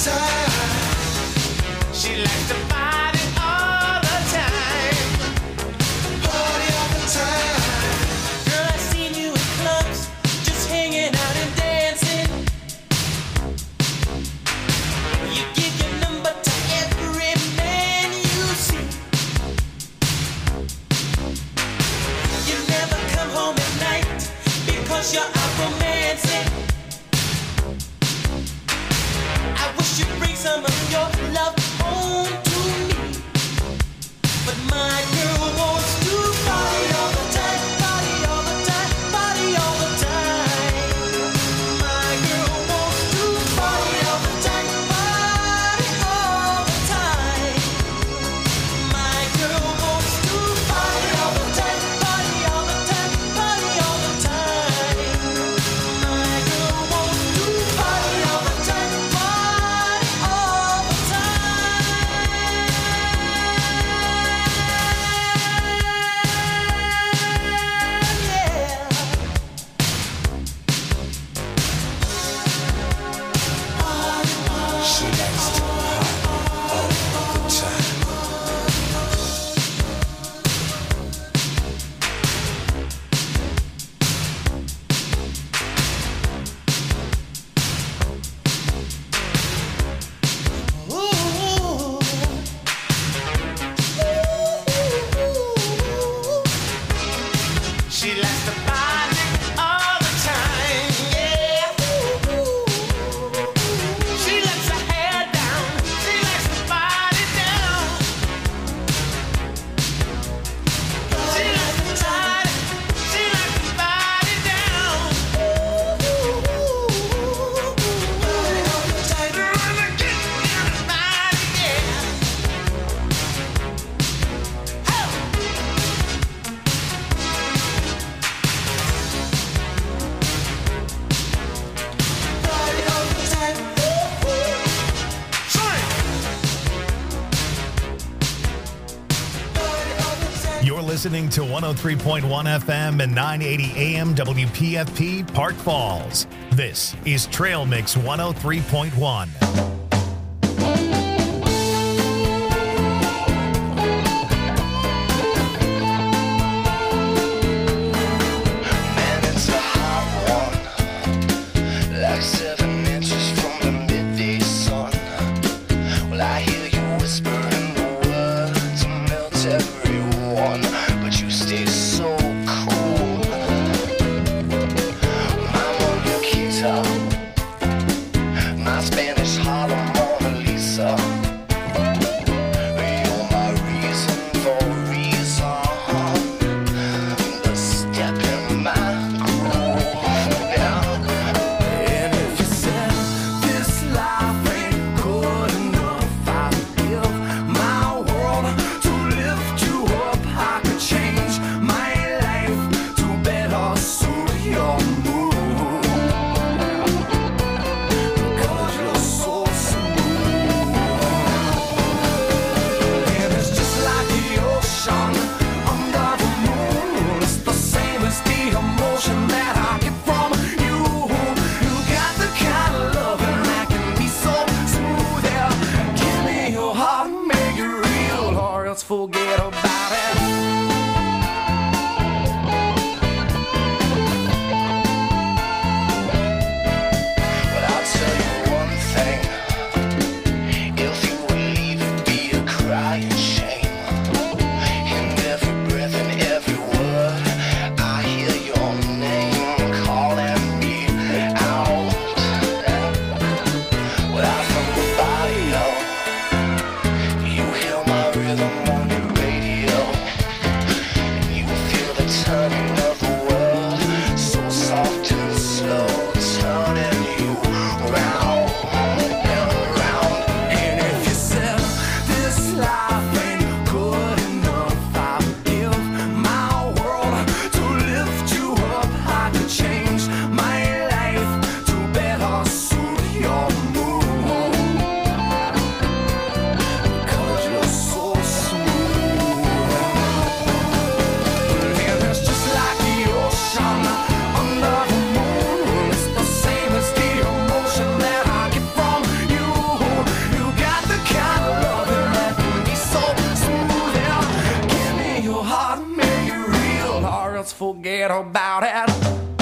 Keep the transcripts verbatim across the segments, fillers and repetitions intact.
Listening to one oh three point one F M and nine eighty A M W P F P Park Falls. This is Trail Mix one oh three point one. Forget about it. But I'll tell you one thing. If you would leave, it'd be a crying shame. In every breath and every word, I hear your name calling me out. Without from the body, oh, you hear my rhythm on your forget about it.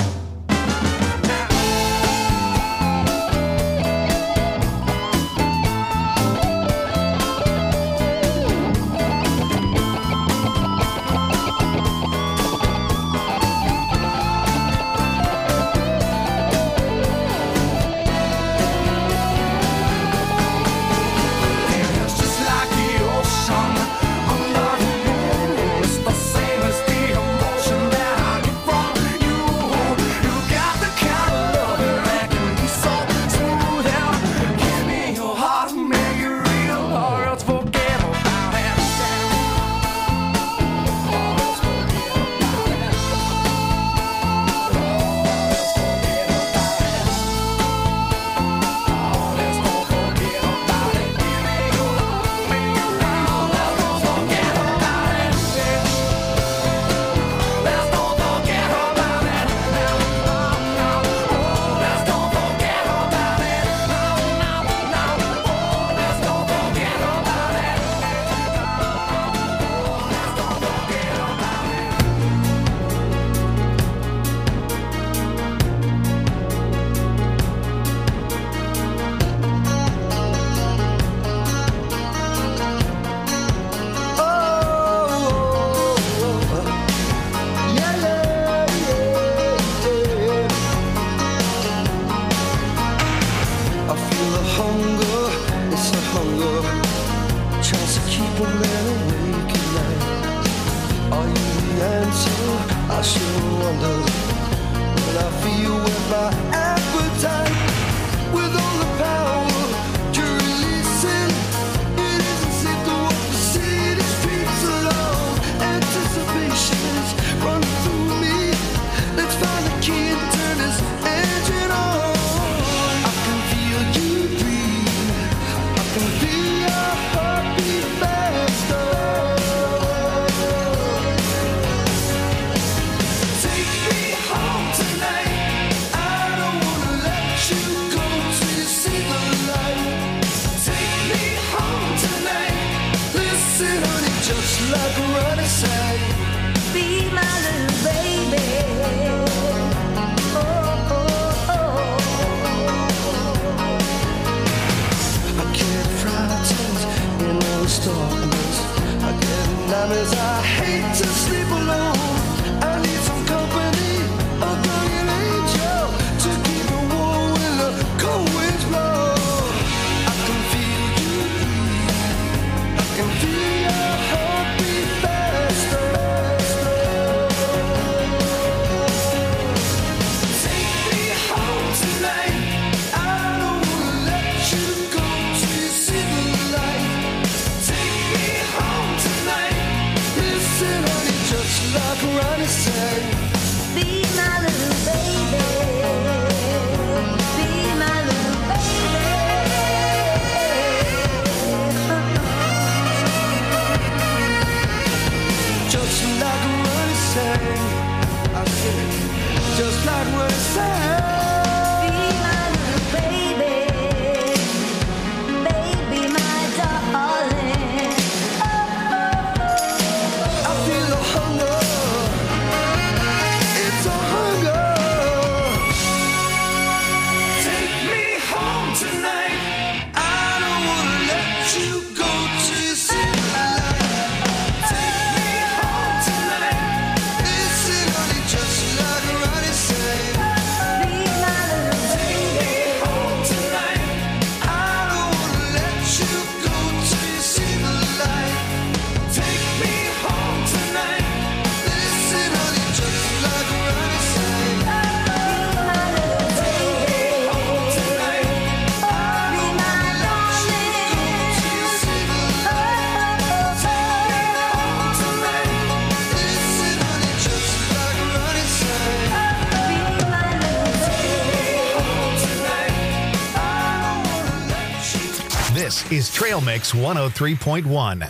This is Trail Mix one oh three point one.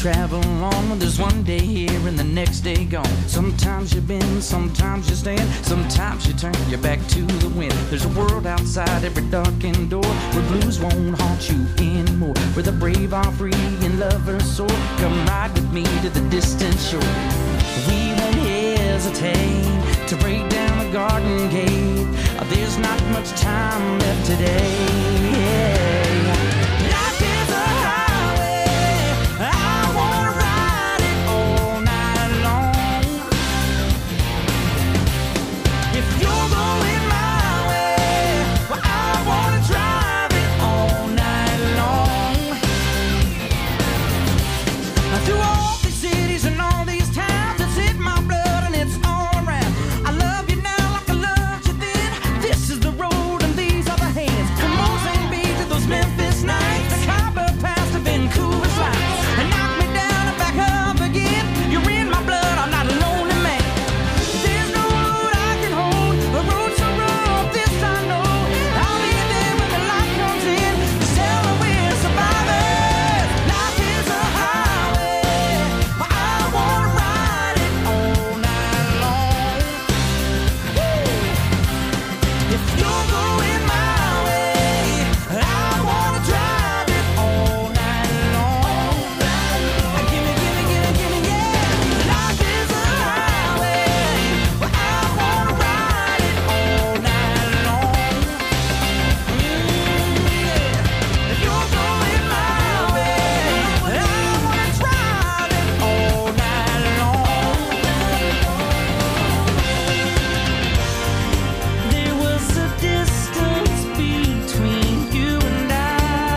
travel on. There's one day here and the next day gone. Sometimes you bend, sometimes you stand, sometimes you turn your back to the wind. There's a world outside every darkened door where blues won't haunt you anymore, where the brave are free and lovers soar. Come ride with me to the distant shore. We won't hesitate to break down the garden gate. There's not much time left today. Life is a highway, I wanna ride it all night long. If you're going my way, well, I wanna drive it all night long. Through all these cities and all these towns, it's in my blood and it's all around. I love you now like I loved you then. This is the road and these are the hands. From Mozambique to those Memphis nights, the Khyber Pass to Vancouver's lights. And knock me down and back up again. You're in my blood, I'm not a lonely man. There's no road I can hold, a road so rough, this I know. I'll be there when the light comes in. Tell me we're survivors. Life is a highway, I wanna ride it all night long. If you're going my way, I wanna drive it all night long. Gimme, gimme, gimme, gimme, yeah. Life is a highway, I wanna ride it all night long. If you're going my way, I wanna drive it all night long. There was a distance between you and I.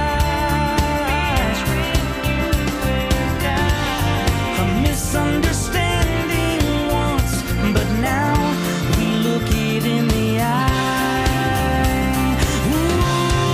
A misunderstanding once, but now we look it in the eye. Ooh.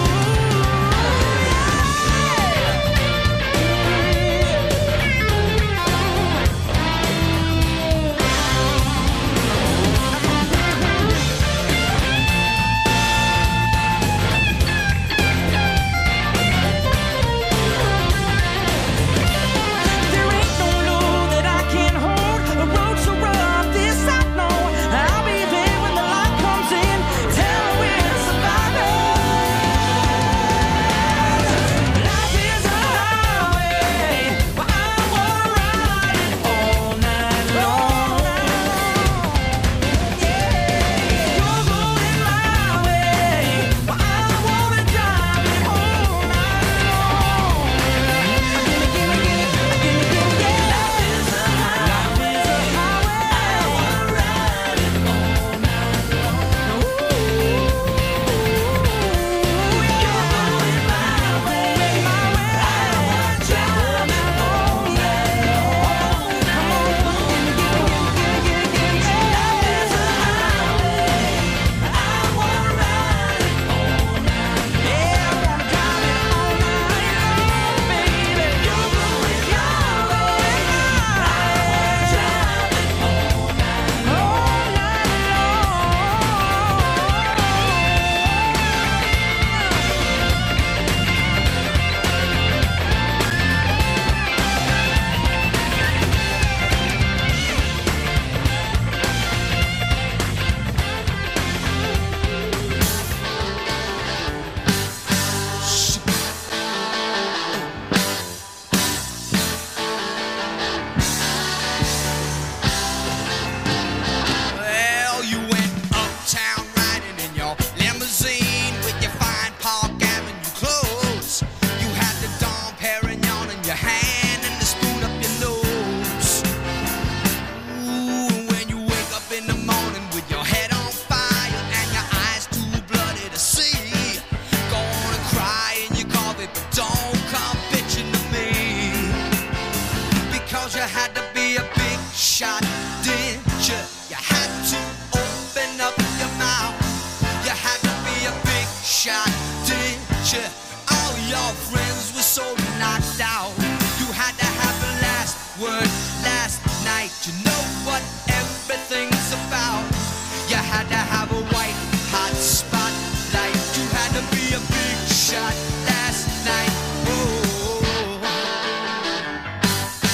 There ain't no load that I can't hold. A road so rough, this I know. I'll be there when the light comes in. Tell me we're survivors. Life is a highway, I wanna ride it all night long. Yeah, you're going my way, I wanna drive it all night long. Gimme, gimme, gimme, gimme, gimme, yeah. Life is a highway, I wanna ride it all night long. You're going my way, my way, I wanna drive it all night long. Come on, gimme, gimme, gimme, gimme, gimme, gimme, yeah. Life is a highway, I wanna ride it all night. Yeah, I wanna drive it all night long, baby. You're going your way, I wanna drive it all night, all night Well, you went uptown riding in your limousine with your fine Park Avenue clothes. You had the Dom Perignon in your hand and the spoon up your nose. Ooh, when you wake up in the morning with your head on fire and your eyes too bloody to see, go on and cry in your coffee, but don't come bitching to me. Because you had to be a big shot, didn't you? You had to open up your mouth. You had to be a big shot, didn't you? All your friends were so knocked out. You had to have the last word last night. You know what everything's about. You had to have a white hot spotlight. You had to be a big shot last night. Oh.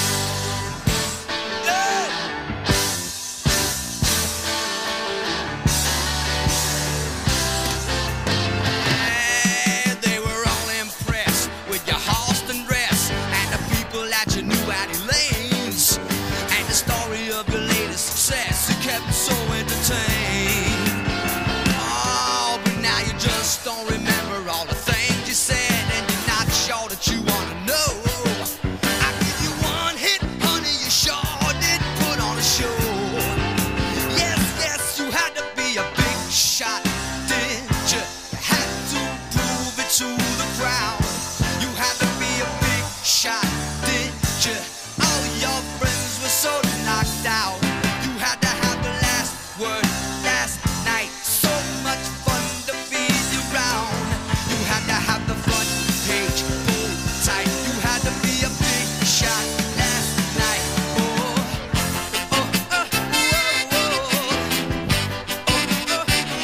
all the things you said, and you're not sure that you want to know. I give you one hit, honey, you sure did put on a show. Yes, yes, you had to be a big shot, did you? You had to prove it to the crowd. You had to be a big shot, did you? All your friends were so knocked out. You had to have the last word last night. So much fun to be around. You had to have the front page pulled tight. You had to be a big shot last night. Oh, oh, oh, oh, oh, oh,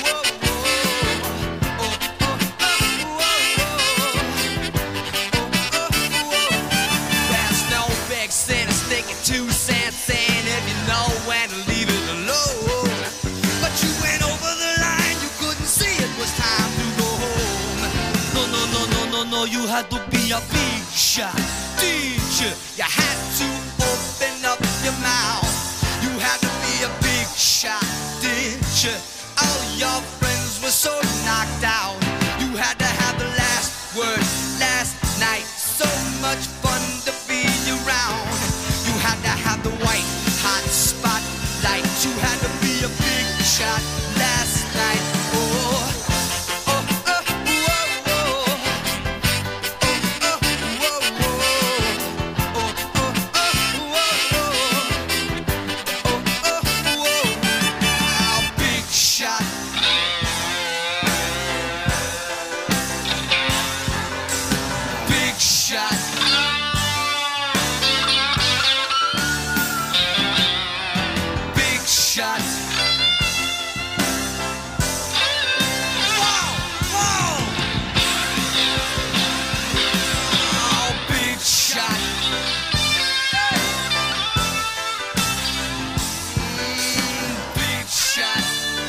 There's no big sin in sticking two cents in if you know when to leave it alone. But you went over the line, you couldn't see it was time to go home. No, no, no, no, no, no, you had to be a big shot, did you? You had to open up your mouth. You had to be a big shot, did you? All your friends were so knocked out. You had to have the last word last night. So much fun to be around. You had to have the white hot spotlight. You had to be a big shot last night. Oh, oh, oh, oh, oh, oh, oh, oh, oh, oh, oh, big shot. Big shot. Big shot. Whoa, whoa. Oh, big shot. Mm, big shot.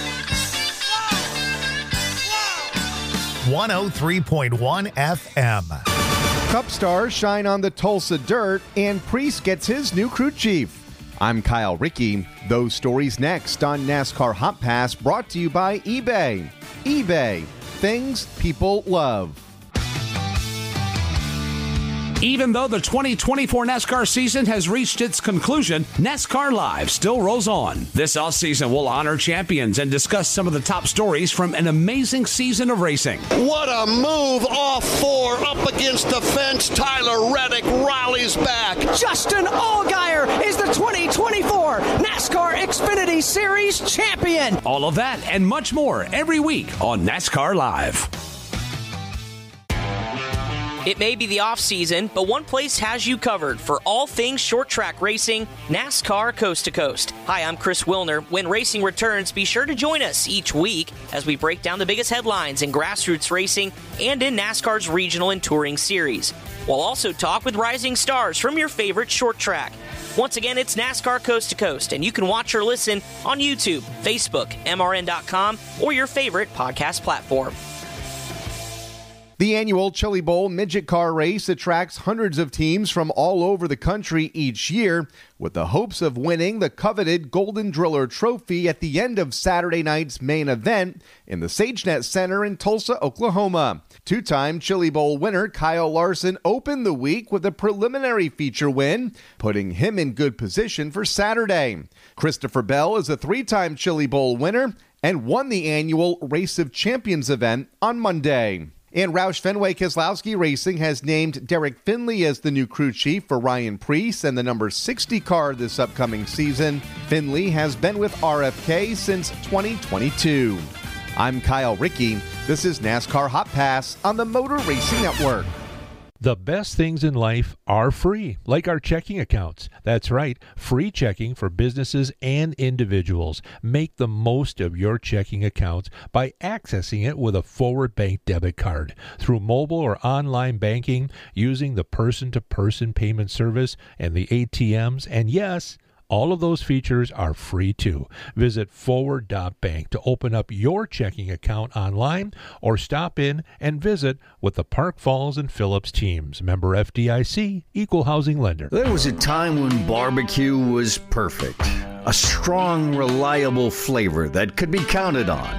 Whoa, whoa. one oh three point one F M. Cup stars shine on the Tulsa dirt, and Priest gets his new crew chief. I'm Kyle Rickey. Those stories next on NASCAR Hot Pass, brought to you by eBay. eBay, things people love. Even though the twenty twenty-four NASCAR season has reached its conclusion, NASCAR Live still rolls on. This offseason, we'll honor champions and discuss some of the top stories from an amazing season of racing. What a move off four, up against the fence. Tyler Reddick rallies back. Justin Allgaier is the twenty twenty-four NASCAR Xfinity Series champion. All of that and much more every week on NASCAR Live. It may be the off-season, but one place has you covered for all things short-track racing, NASCAR Coast to Coast. Hi, I'm Chris Wilner. When racing returns, be sure to join us each week as we break down the biggest headlines in grassroots racing and in NASCAR's regional and touring series. We'll also talk with rising stars from your favorite short track. Once again, it's NASCAR Coast to Coast, and you can watch or listen on YouTube, Facebook, M R N dot com, or your favorite podcast platform. The annual Chili Bowl Midget Car Race attracts hundreds of teams from all over the country each year, with the hopes of winning the coveted Golden Driller Trophy at the end of Saturday night's main event in the SageNet Center in Tulsa, Oklahoma. Two-time Chili Bowl winner Kyle Larson opened the week with a preliminary feature win, putting him in good position for Saturday. Christopher Bell is a three-time Chili Bowl winner and won the annual Race of Champions event on Monday. And Roush Fenway Keselowski Racing has named Derek Finley as the new crew chief for Ryan Preece and the number sixty car this upcoming season. Finley has been with R F K since twenty twenty-two. I'm Kyle Rickey. This is NASCAR Hot Pass on the Motor Racing Network. The best things in life are free, like our checking accounts. That's right, free checking for businesses and individuals. Make the most of your checking accounts by accessing it with a Forward Bank debit card through mobile or online banking, using the person-to-person payment service and the A T Ms, and yes, all of those features are free too. Visit forward dot bank to open up your checking account online or stop in and visit with the Park Falls and Phillips teams. Member F D I C, Equal Housing Lender. There was a time when barbecue was perfect. A strong, reliable flavor that could be counted on.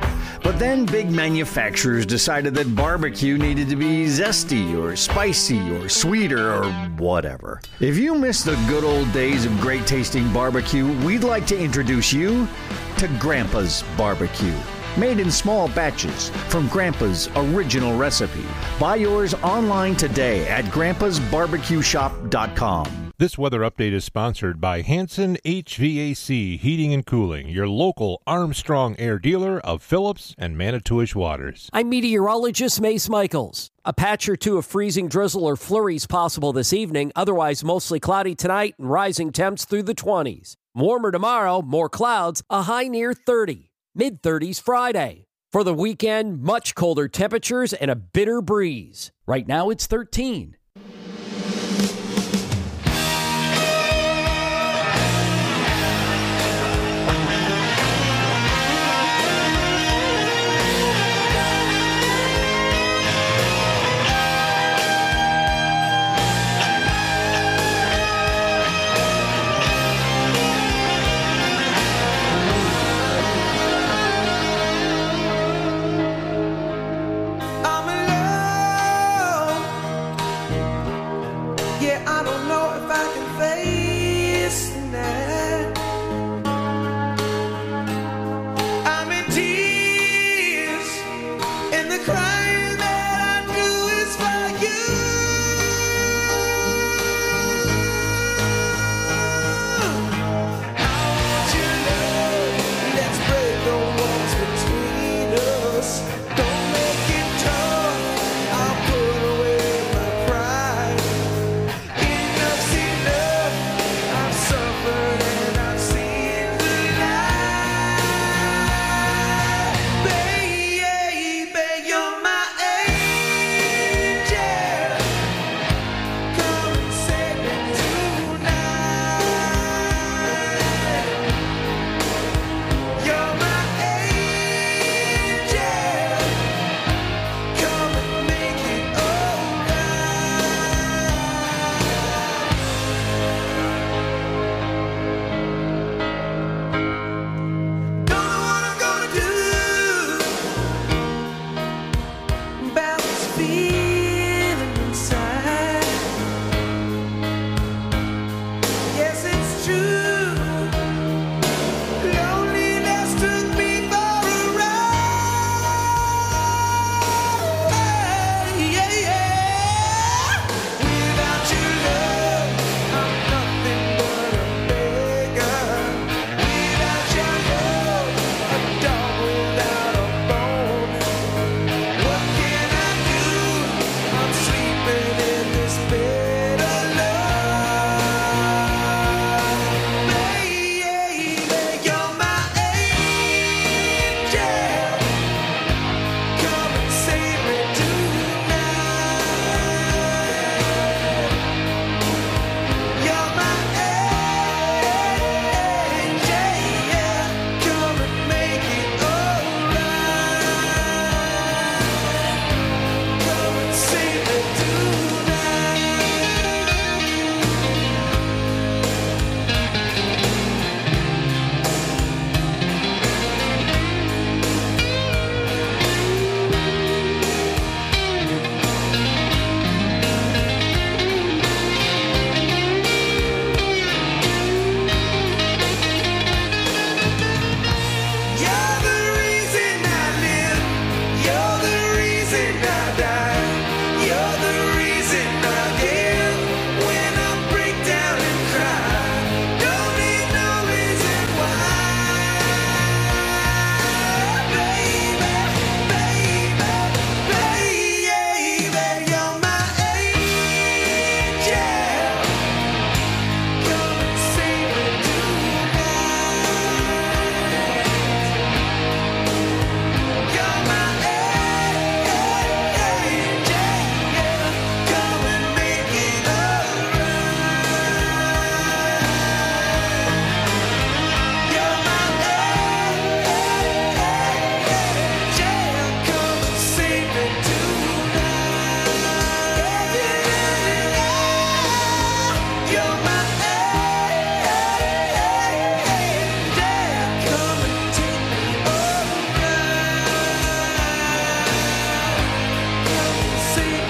But then big manufacturers decided that barbecue needed to be zesty or spicy or sweeter or whatever. If you miss the good old days of great tasting barbecue, we'd like to introduce you to Grandpa's Barbecue. Made in small batches from Grandpa's original recipe. Buy yours online today at grandpas barbecue shop dot com. This weather update is sponsored by Hanson H V A C Heating and Cooling, your local Armstrong Air dealer of Phillips and Manitowish waters. I'm meteorologist Mace Michaels. A patch or two of freezing drizzle or flurries possible this evening, otherwise mostly cloudy tonight and rising temps through the twenties. Warmer tomorrow, more clouds, a high near thirty. mid-thirties Friday. For the weekend, much colder temperatures and a bitter breeze. Right now it's thirteen.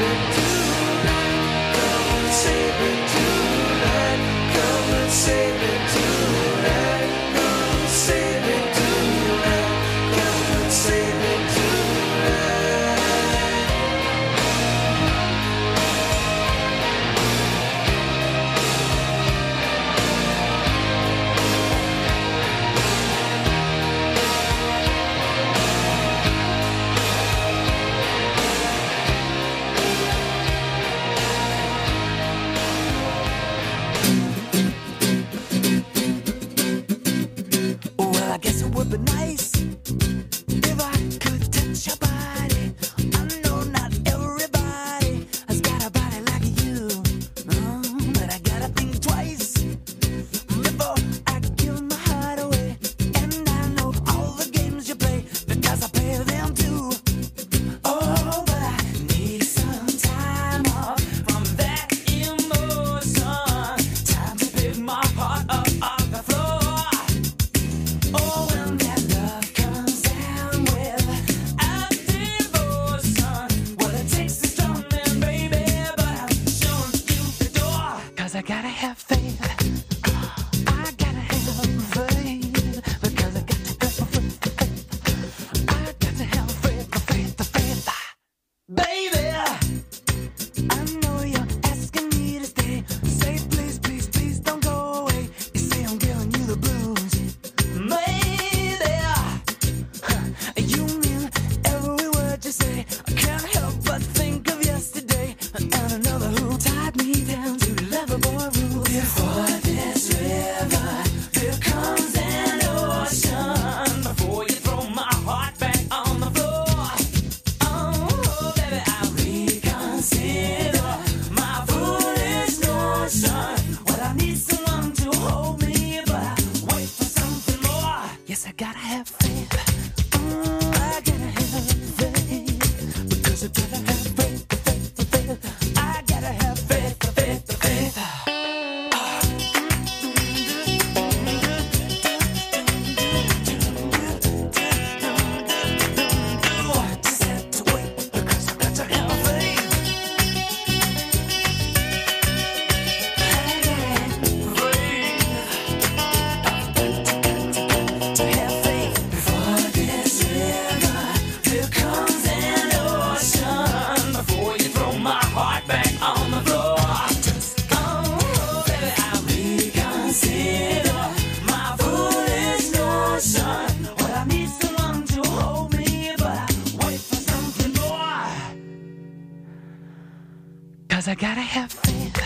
'Cause I gotta have faith.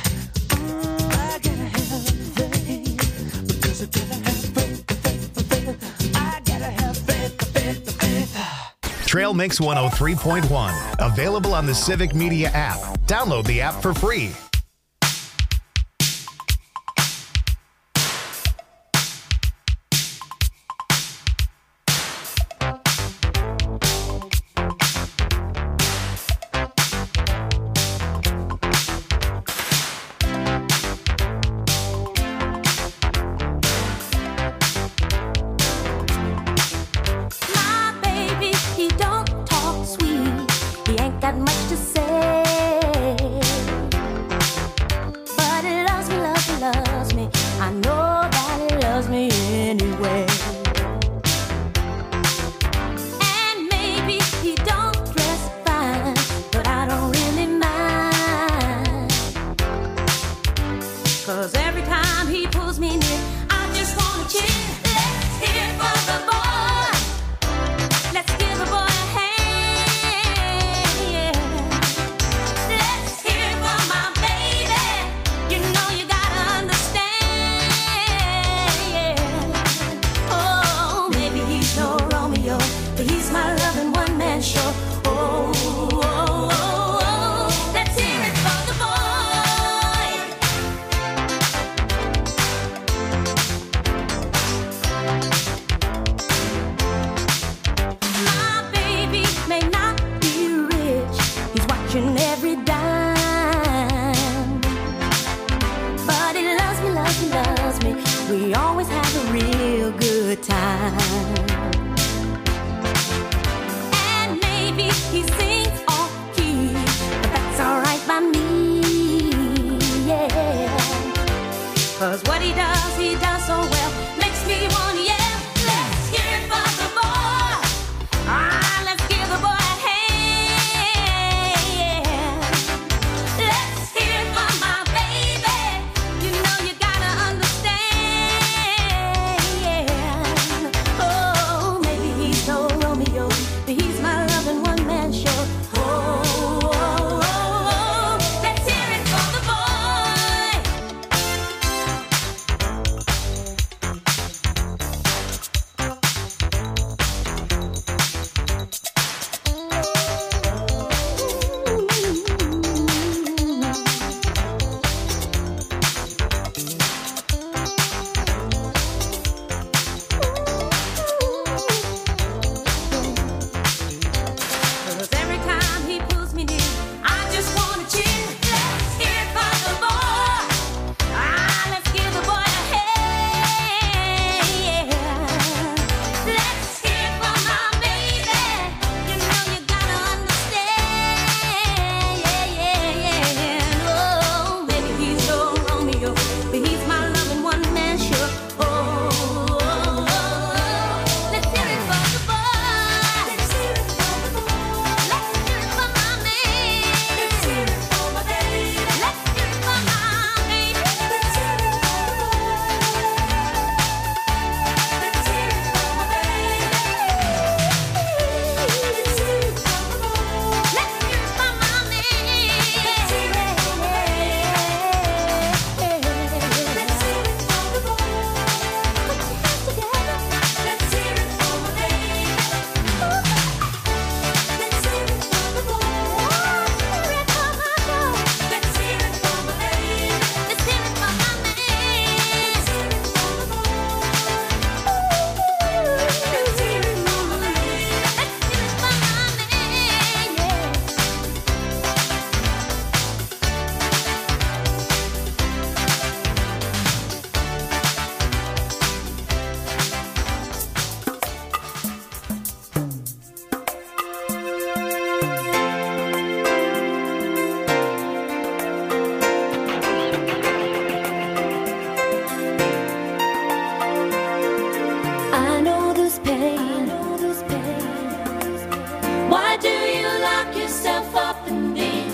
Mm, I gotta have faith. Because I gotta have faith, faith, faith. I gotta have faith, faith, faith. Trail Mix one oh three point one. Available on the Civic Media app. Download the app for free. He ain't got much to say.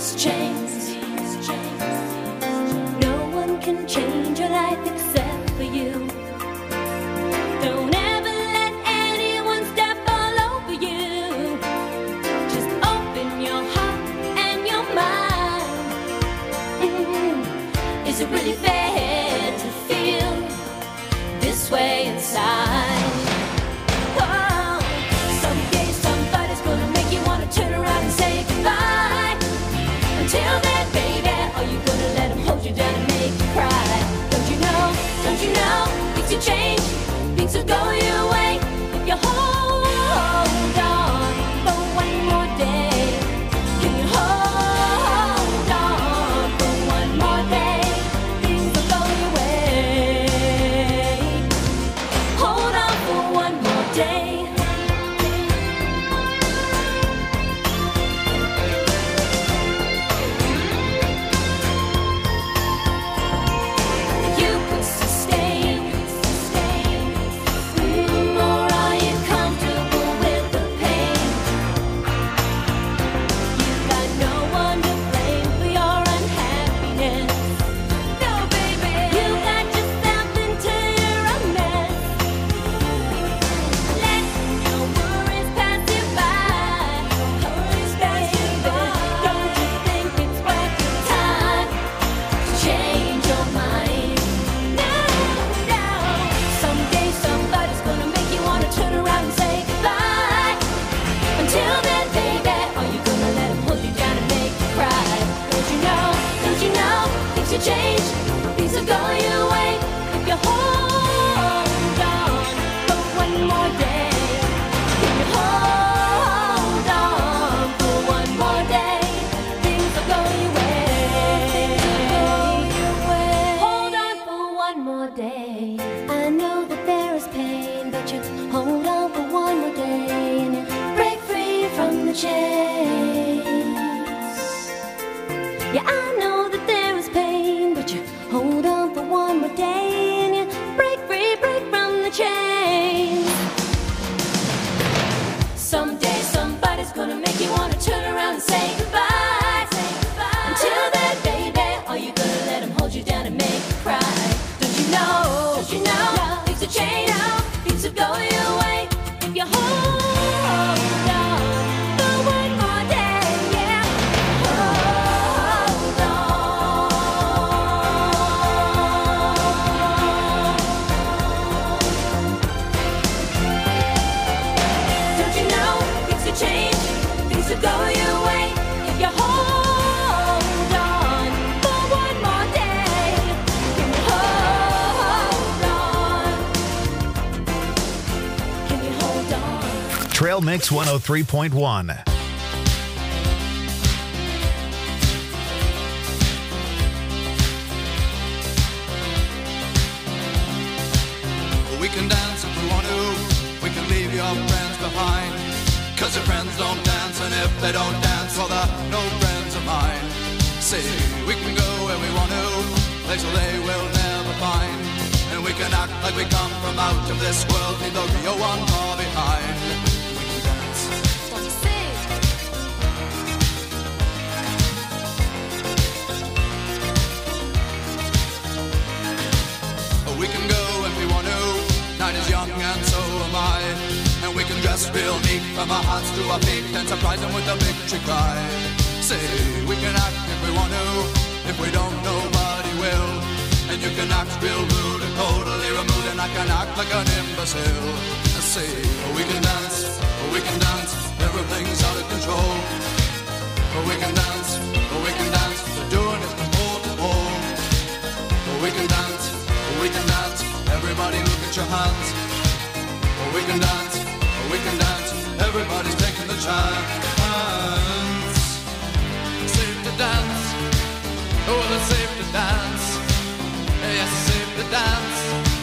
these chains. No one can change your life except for you. Don't ever let anyone step all over you. Just open your heart and your mind. Mm. Is it really fair to feel this way inside? Whoa. Someday somebody's gonna make you wanna turn around and say goodbye. Until then, baby, are you gonna let him hold you down and make you cry? Don't you know, don't you know, things will change, things will go your way if you hold on for one more day. Can you hold on for one more day? Things will go your way. Hold on for one more day. You could sustain, mm, or are you comfortable with the pain? You've got no one to blame for your unhappiness. No, baby, you got yourself into a mess. Let your worries pass you by. Worries pass you by. Don't you think it's worth your time to change your mind? No, no. Someday somebody's gonna make you wanna turn around and say goodbye. Until then, baby, are you gonna let him hold you down and make you cry? Don't you know, don't you know, things will change, things will go your way if you hold on for one more day. Can you hold on for one more day? Things will go your way. Hold on for one more day. I know that there is pain, but you hold on for one more day and you break free from the chains. Yeah, I know that there is pain, but you hold on for one more day and you break free, break from the chains. Someday somebody's gonna make you wanna turn around and say goodbye. Say goodbye. Until then, baby, are you gonna let him hold you down and make you cry? Don't you know? Don't you know? Things will change. Things will go your way if you hold on for one more day. Yeah, hold on. Don't you know? Things will change. Things will go your way if you hold on for one more day. Can you hold on? Can you hold on? Trail Mix one oh three point one. We can dance if we want to. We can leave your friends behind. Cause your friends don't dance, and if they don't dance, well, they're no friends of mine. See, we can go where we want to, places they will never find. And we can act like we come from out of this world, leave the real one far behind. We can dance. We can go if we want to. Night is young and so am I. And we can dress real neat from our hearts to our feet and surprise them with a victory cry. Say, we can act if we want to. If we don't, nobody will. And you can act real rude and totally removed, and I can act like an imbecile. Say, we can dance, we can dance, everything's out of control. We can dance, we can dance, we're doing it from pole to pole. We can dance, we can dance, everybody look at your hands. We can dance, we can dance, everybody's taking the chance. Safe to dance, oh, it's safe to dance. Yes, it's safe to dance.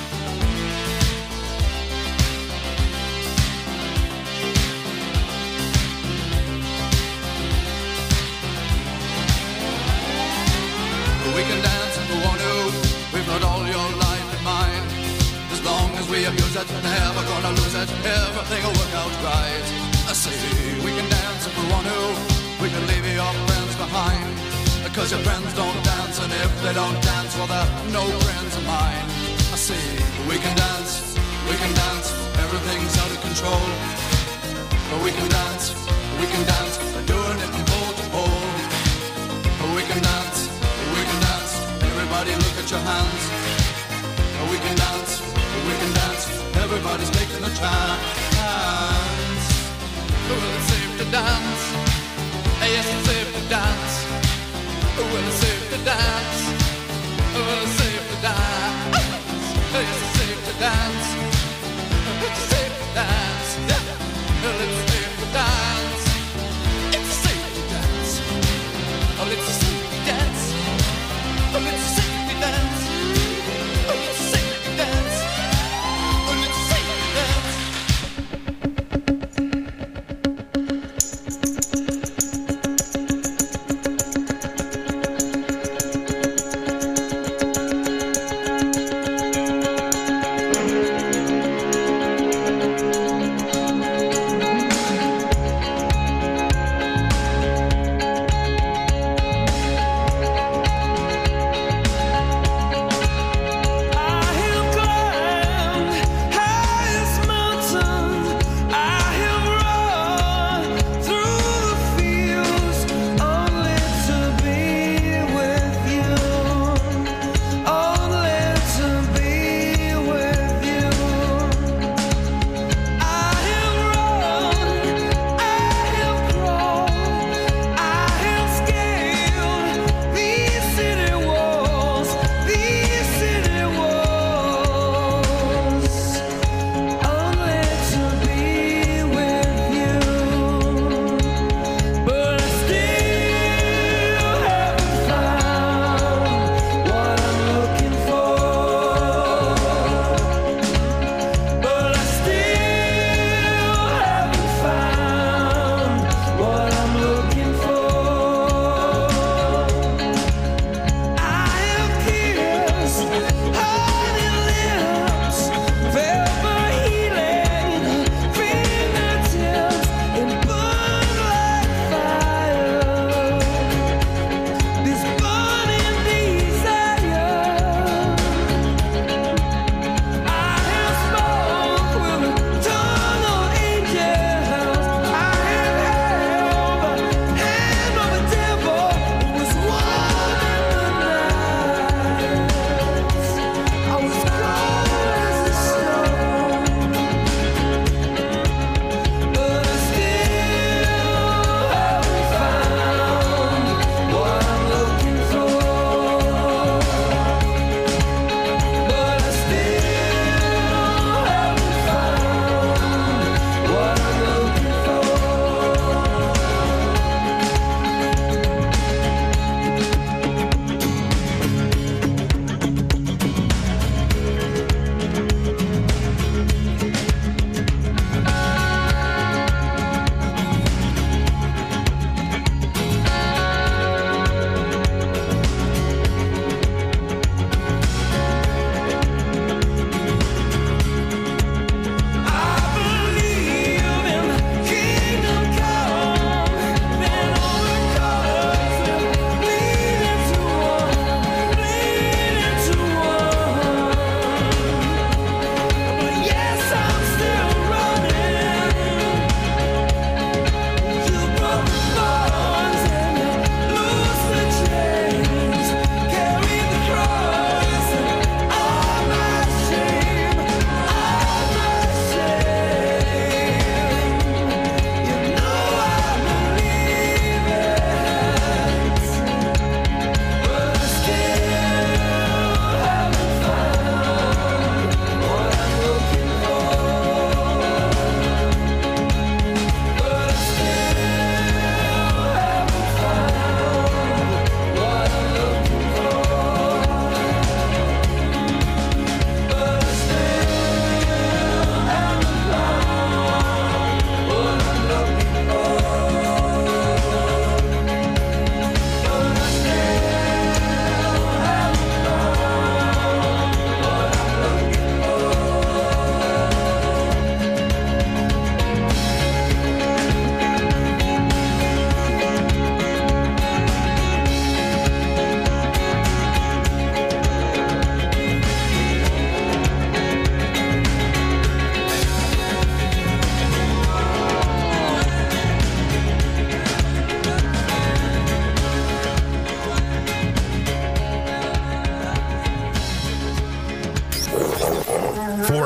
We can dance if we want to. We've got all your life in mind. As long as we abuse it, never gonna lose it. Everything will work out right. I say we can dance if we want to. We can leave your friends behind. Cause your friends don't dance, and if they don't dance, well, they're no friends of mine. I say, we can dance, we can dance, everything's out of control. But we can dance, we can dance, we're doing it from pole to pole. But we can dance, we can dance, everybody look at your hands. But we can dance, we can dance, everybody's taking a chance. Well, it's safe to dance, yes, it's safe to dance. Well, it's safe to dance. Well, it's safe to dance. It's safe to dance. It's safe to dance. Well, it's safe to dance. It's safe to dance. Oh, it's safe to dance. Oh, it's safe to dance. Oh, it's safe to dance. Oh, it's safe to dance.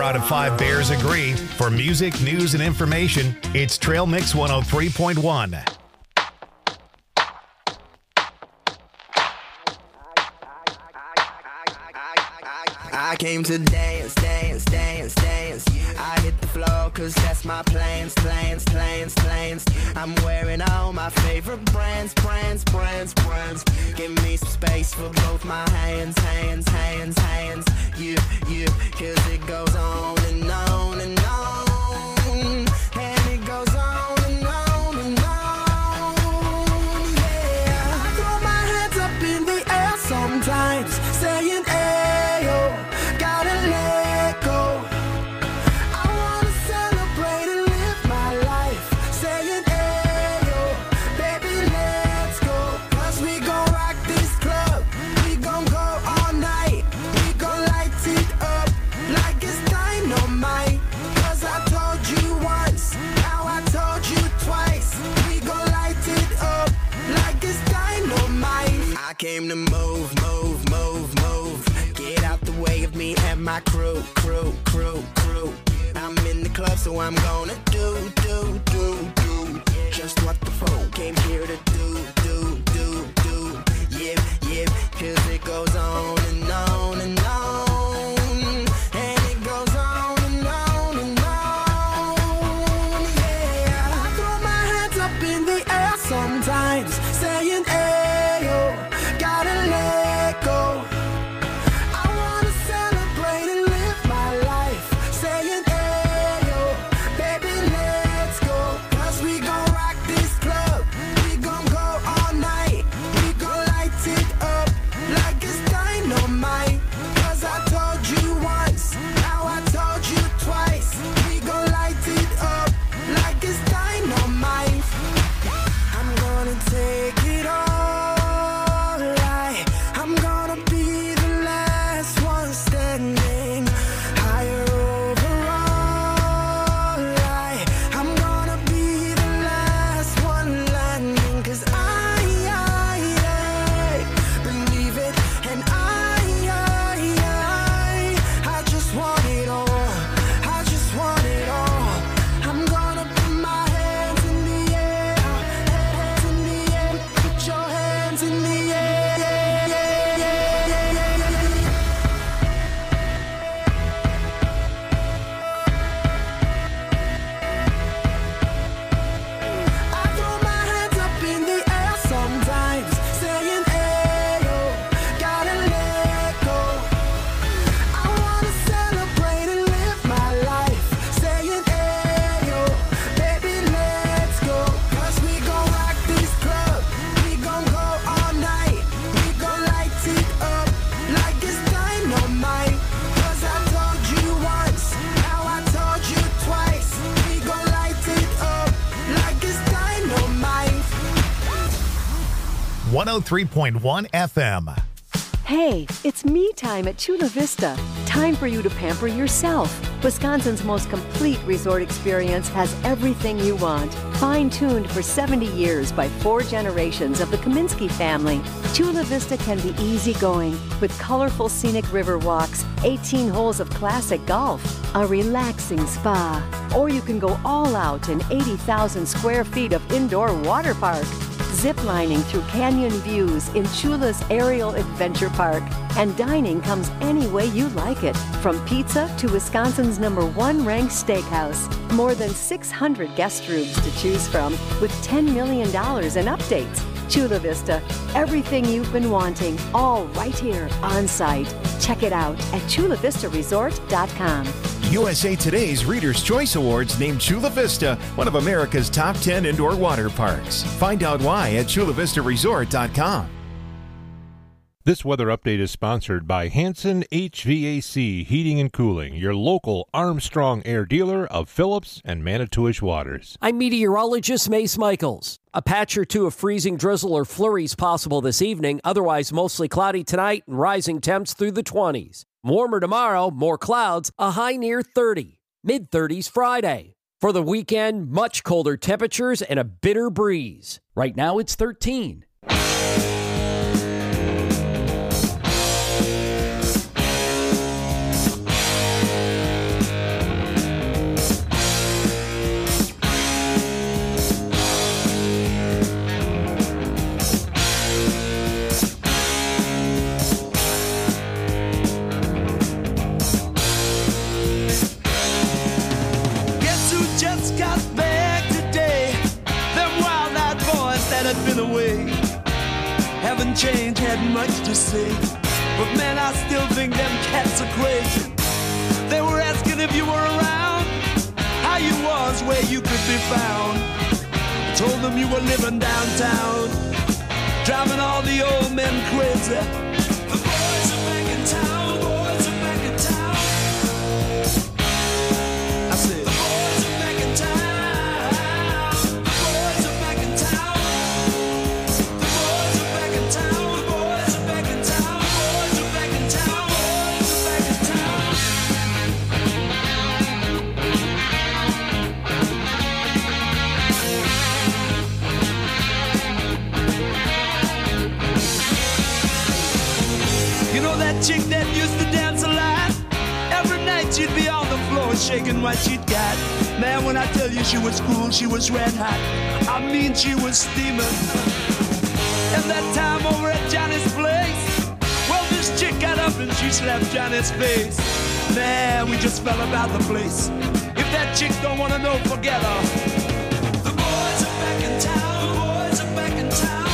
out of five Bears agree. For music, news, and information, it's Trail Mix one oh three point one. I came to dance, dance, dance, dance. I hit the floor cause that's my plans, plans, plans, plans. I'm wearing all my favorite brands, brands, brands, brands. Give me some space for both my hands, hands, hands, hands. Yeah, yeah, cause it goes on and on and on. And it goes on and on and on. Yeah, I throw my hands up in the air sometimes, saying, ayo. Gotta let go. I wanna celebrate and live my life. Saying, ayo, baby, let's go. Cause we gon' rock this club. We gon' go all night. We gon' light it up like it's dynamite. Cause I told you once, now I told you twice. We gon' light it up like it's dynamite. I came to move, move, move, move. Get out the way of me and my crew, crew, crew, crew. I'm in the club, so I'm gonna do, do, do, do just what the folk came here to do, do, do, do. Yeah, yeah, cause it goes on and on and on. And it goes on and on and on. Yeah, I throw my hands up in the air sometimes, saying, ayo, gotta let go. one oh three point one F M. Hey, it's me time at Chula Vista. Time for you to pamper yourself. Wisconsin's most complete resort experience has everything you want. Fine-tuned for seventy years by four generations of the Kaminsky family, Chula Vista can be easygoing with colorful scenic river walks, eighteen holes of classic golf, a relaxing spa, or you can go all out in eighty thousand square feet of indoor water park. Ziplining through canyon views in Chula's Aerial Adventure Park. And dining comes any way you like it, from pizza to Wisconsin's number one ranked steakhouse. More than six hundred guest rooms to choose from with ten million dollars in updates. Chula Vista, everything you've been wanting, all right here on site. Check it out at chula vista resort dot com. U S A Today's Reader's Choice Awards named Chula Vista one of America's top ten indoor water parks. Find out why at chula vista resort dot com. This weather update is sponsored by Hanson H V A C Heating and Cooling, your local Armstrong Air dealer of Phillips and Manitowish waters. I'm meteorologist Mace Michaels. A patch or two of freezing drizzle or flurries possible this evening, otherwise mostly cloudy tonight and rising temps through the twenties. Warmer tomorrow, more clouds, a high near thirty. Mid-thirties Friday. For the weekend, much colder temperatures and a bitter breeze. Right now it's thirteen. haven't changed, had much to say. But man, I still think them cats are crazy. They were asking if you were around, how you was, where you could be found. I told them you were living downtown, driving all the old men crazy. The boys are back in town, boys are back in town. I said, the boys are back in town, the boys are back in town. The boys are back in town, the boys are back in town, the boys are back in town, boys are back in town. You know that chick that used to dance a lot? Every night she'd be on the floor shaking what she'd got. Man, when I tell you she was cool, she was red hot. I mean, she was steaming. And that time over at Johnny's place, well, this chick got up and she slapped Johnny's face. Man, we just fell about the place. If that chick don't wanna know, forget her. The boys are back in town, the boys are back in town.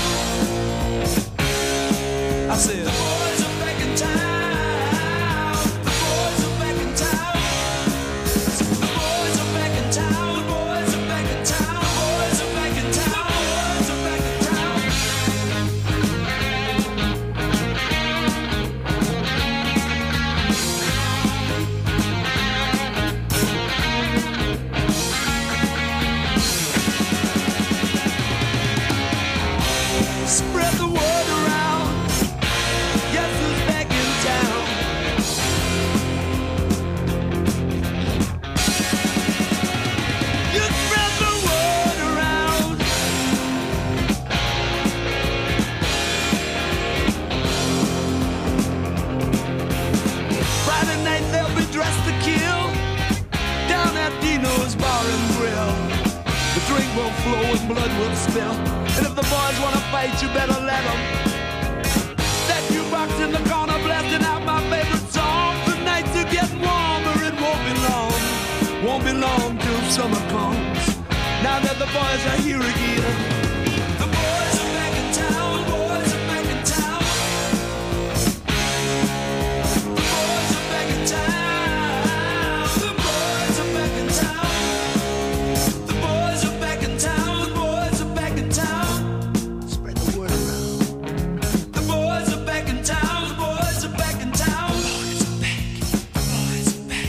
I said, the boys are back in town, the boys are back in town. The boys are back in town, the boys are back in town, the boys are back in town, the boys are back in town. Spread the word around. Guess who's back in town? You spread the word around. Friday night they'll be dressed to kill down at Dino's Bar and Grill. The drink will flow and blood will spill. And if the boys wanna fight, you better let them. That jukebox in the corner blasting out my favorite song. The nights are getting warmer, it won't be long. Won't be long till summer comes. Now that the boys are here again. The boys are back in town, boys are back in town. The boys are back in town. The boys are back in town. The boys are back in town. The boys are back in town. Spread the word around. The boys are back in town. The boys are back in town. Boys are back. The boys are back.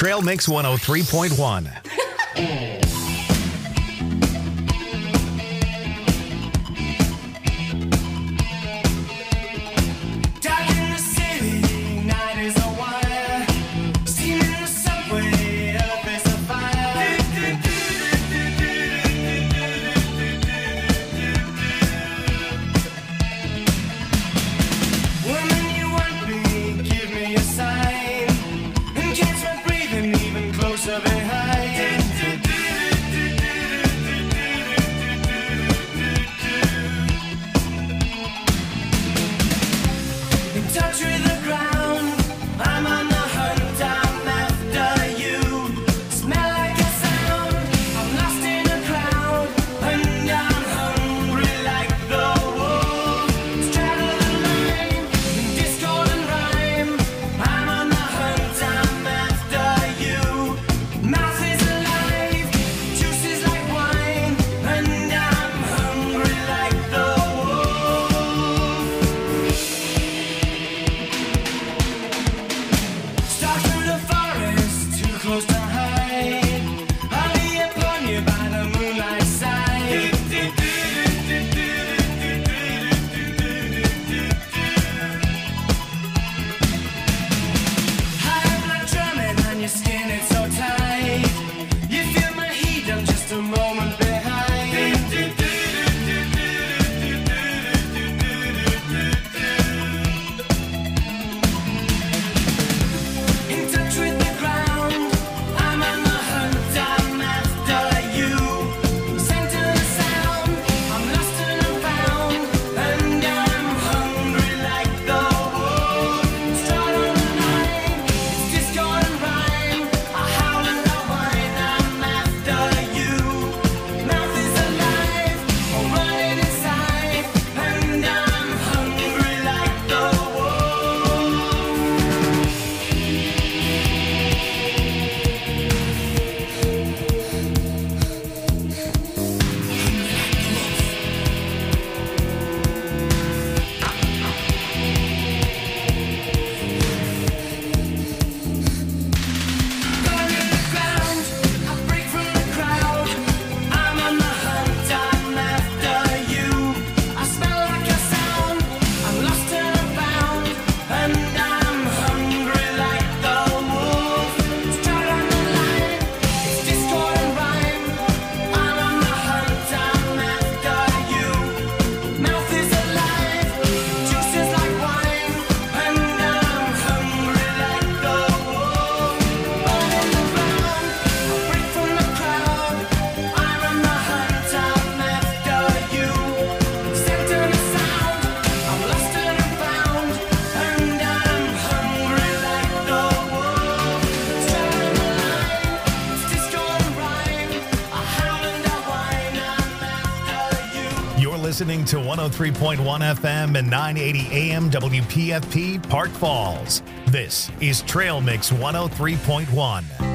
Trail Mix one oh three point one. Dark in the city, night is a wire. Steam in the subway, earth is a fire. Woman, you want me, give me a sign. And catch my breathing even closer behind. In touch with the ground, I'm on the hunt, I'm after you. Smell like a sound, I'm lost in a crowd, and I'm hungry like the wolf. Straddle the line, in discord and rhyme, I'm on the hunt, I'm after you. Mouth is alive, juice is like wine, and I'm hungry like the wolf. Stalk through the forest, too close to hide. I'll be upon you by the moonlight side. High blood drumming on your skin, it's so tight. You feel my heat, I'm just a moment behind. In touch with the ground, I'm on the hunt, I'm after you. Center the sound, I'm lost and I'm found, and I'm hungry like the wolf. Stride on the line, it's discord and rhyme. I howl and I whine, I'm after you. Mouth is alive, I'm running inside, and I'm hungry like the wolf. Burn in the ground, I break from the crowd. I'm on the hunt, I'm after you. I smell like a sound, I'm lost and I'm found, and I'm hungry like the wolf. Stride on the line, it's discord and rhyme. I'm on the hunt, I'm after you. Mouth is alive, juice is like wine, and I'm hungry like the wolf. Burn in the ground, I break from the crowd. I'm on the hunt, I'm after you. Center the sound, I'm lost and I'm found, and I'm hungry like the wolf. Stride on the line, it's discord and rhyme. I howl and I whine, I'm after you. You're listening to one oh three point one F M and nine eighty A M W P F P Park Falls. This is Trail Mix one oh three point one.